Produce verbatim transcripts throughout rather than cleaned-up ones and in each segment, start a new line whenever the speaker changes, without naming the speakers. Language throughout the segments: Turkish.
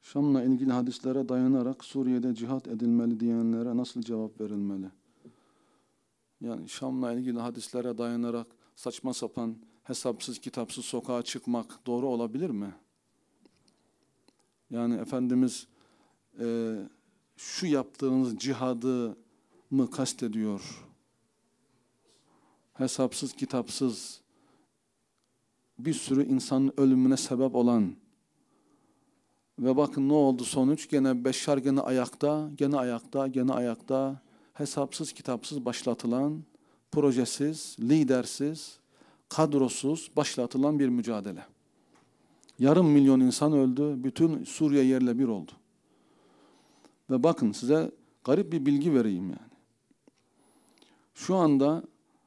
Şam'la ilgili hadislere dayanarak Suriye'de cihat edilmeli diyenlere nasıl cevap verilmeli? Yani Şam'la ilgili hadislere dayanarak saçma sapan, hesapsız, kitapsız sokağa çıkmak doğru olabilir mi? Yani Efendimiz e, şu yaptığınız cihadı mı kastediyor? Hesapsız, kitapsız, bir sürü insanın ölümüne sebep olan ve bakın ne oldu sonuç? Gene Beşşar gene ayakta, gene ayakta, gene ayakta. Hesapsız, kitapsız başlatılan, projesiz, lidersiz, kadrosuz başlatılan bir mücadele. Yarım milyon insan öldü, bütün Suriye yerle bir oldu. Ve bakın size garip bir bilgi vereyim yani. Şu anda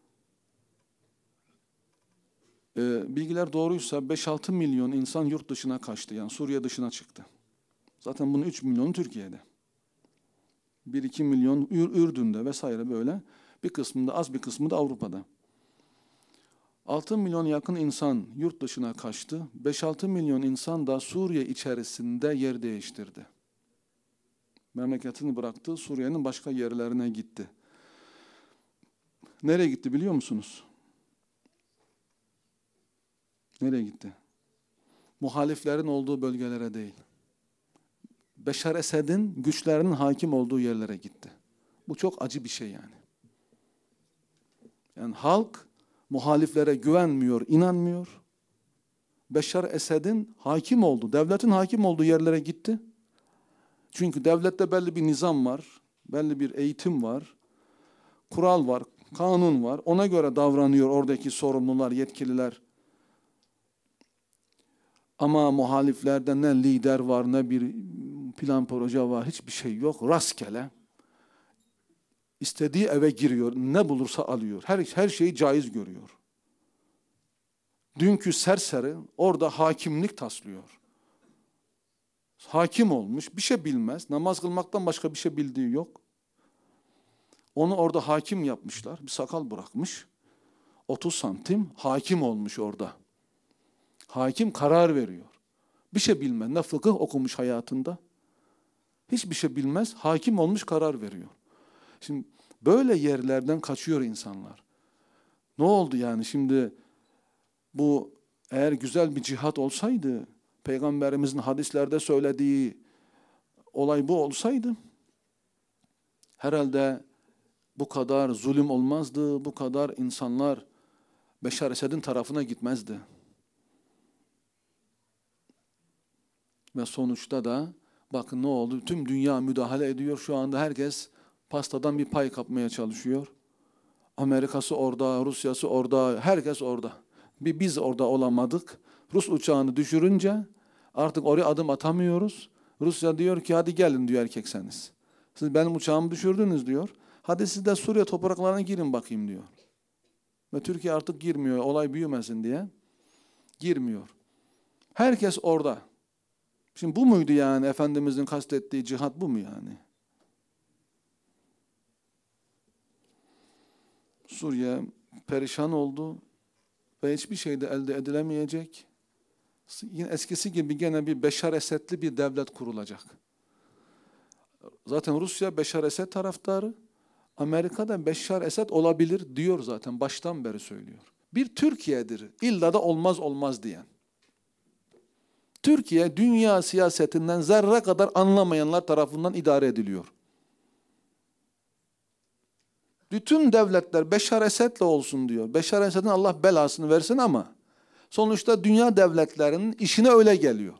e, bilgiler doğruysa beş altı milyon insan yurt dışına kaçtı. Yani Suriye dışına çıktı. Zaten bunun üç milyonu Türkiye'de. bir iki milyon Ür Ürdün'de vesaire böyle. Bir kısmında, az bir kısmı da Avrupa'da. altı milyon yakın insan yurt dışına kaçtı. beş altı milyon insan da Suriye içerisinde yer değiştirdi. Memleketini bıraktı, Suriye'nin başka yerlerine gitti. Nereye gitti biliyor musunuz? Nereye gitti? Muhaliflerin olduğu bölgelere değil. Beşar Esed'in güçlerinin hakim olduğu yerlere gitti. Bu çok acı bir şey yani. Yani halk muhaliflere güvenmiyor, inanmıyor. Beşar Esed'in hakim olduğu, devletin hakim olduğu yerlere gitti. Çünkü devlette belli bir nizam var, belli bir eğitim var, kural var, kanun var. Ona göre davranıyor oradaki sorumlular, yetkililer. Ama muhaliflerde ne lider var, ne bir plan proje var, hiçbir şey yok. Rastgele. İstediği eve giriyor, ne bulursa alıyor. Her, her şeyi caiz görüyor. Dünkü serseri orada hakimlik taslıyor. Hakim olmuş, bir şey bilmez. Namaz kılmaktan başka bir şey bildiği yok. Onu orada hakim yapmışlar. Bir sakal bırakmış. otuz santim hakim olmuş orada. Hakim karar veriyor. Bir şey bilmez. Ne fıkıh okumuş hayatında. Hiçbir şey bilmez. Hakim olmuş karar veriyor. Şimdi böyle yerlerden kaçıyor insanlar. Ne oldu yani şimdi bu eğer güzel bir cihat olsaydı, Peygamberimizin hadislerde söylediği olay bu olsaydı, herhalde bu kadar zulüm olmazdı, bu kadar insanlar Beşar Esed'in tarafına gitmezdi. Ve sonuçta da bakın ne oldu? Tüm dünya müdahale ediyor. Şu anda herkes pastadan bir pay kapmaya çalışıyor. Amerika'sı orada, Rusya'sı orada, herkes orada. Bir biz orada olamadık. Rus uçağını düşürünce artık oraya adım atamıyoruz. Rusya diyor ki hadi gelin diyor erkekseniz. Siz benim uçağımı düşürdünüz diyor. Hadi siz de Suriye topraklarına girin bakayım diyor. Ve Türkiye artık girmiyor, olay büyümesin diye. Girmiyor. Herkes orada. Şimdi bu muydu yani Efendimizin kastettiği cihat, bu mu yani? Suriye perişan oldu ve hiçbir şey de elde edilemeyecek. Yine eskisi gibi gene bir Beşar Esed'li bir devlet kurulacak. Zaten Rusya Beşar Esed taraftarı, Amerika da Beşar Esed olabilir diyor zaten, baştan beri söylüyor. Bir Türkiye'dir, illa da olmaz olmaz diyen. Türkiye dünya siyasetinden zerre kadar anlamayanlar tarafından idare ediliyor. Bütün devletler Beşar Esed'le olsun diyor. Beşar Esed'in Allah belasını versin ama sonuçta dünya devletlerinin işine öyle geliyor.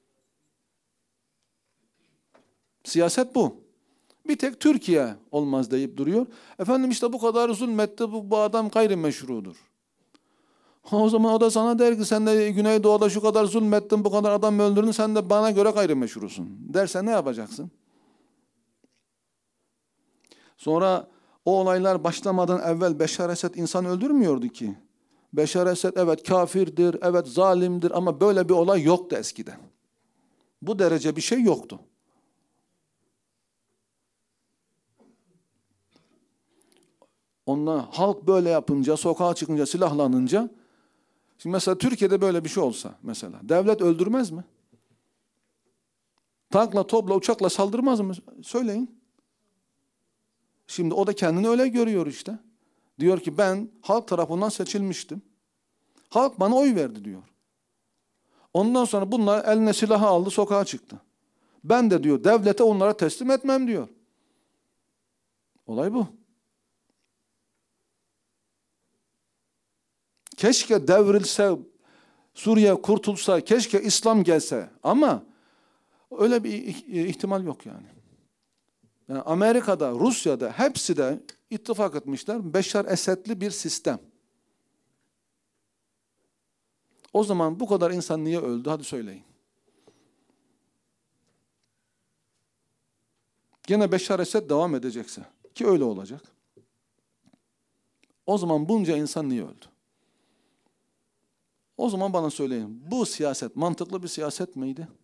Siyaset bu. Bir tek Türkiye olmaz deyip duruyor. Efendim işte bu kadar zulmetti, bu, bu adam gayrimeşrudur. O zaman o da sana der ki sen de Güneydoğu'da şu kadar zulmettin, bu kadar adam öldürdün, sen de bana göre gayrimeşrusun. Dersen ne yapacaksın? Sonra o olaylar başlamadan evvel Beşar Esed insan öldürmüyordu ki. Beşar Esed evet kafirdir, evet zalimdir ama böyle bir olay yoktu eskiden. Bu derece bir şey yoktu. Ondan halk böyle yapınca, sokağa çıkınca, silahlanınca, şimdi mesela Türkiye'de böyle bir şey olsa mesela, devlet öldürmez mi? Tankla, topla, uçakla saldırmaz mı? Söyleyin. Şimdi o da kendini öyle görüyor işte. Diyor ki ben halk tarafından seçilmiştim. Halk bana oy verdi diyor. Ondan sonra bunlar eline silahı aldı, sokağa çıktı. Ben de diyor devlete onlara teslim etmem diyor. Olay bu. Keşke devrilse, Suriye kurtulsa, keşke İslam gelse ama öyle bir ihtimal yok yani. Yani Amerika'da, Rusya'da hepsi de ittifak etmişler. Beşar Esed'li bir sistem. O zaman bu kadar insan niye öldü? Hadi söyleyin. Gene Beşar Esed devam edecekse, ki öyle olacak. O zaman bunca insan niye öldü? O zaman bana söyleyin. Bu siyaset mantıklı bir siyaset miydi?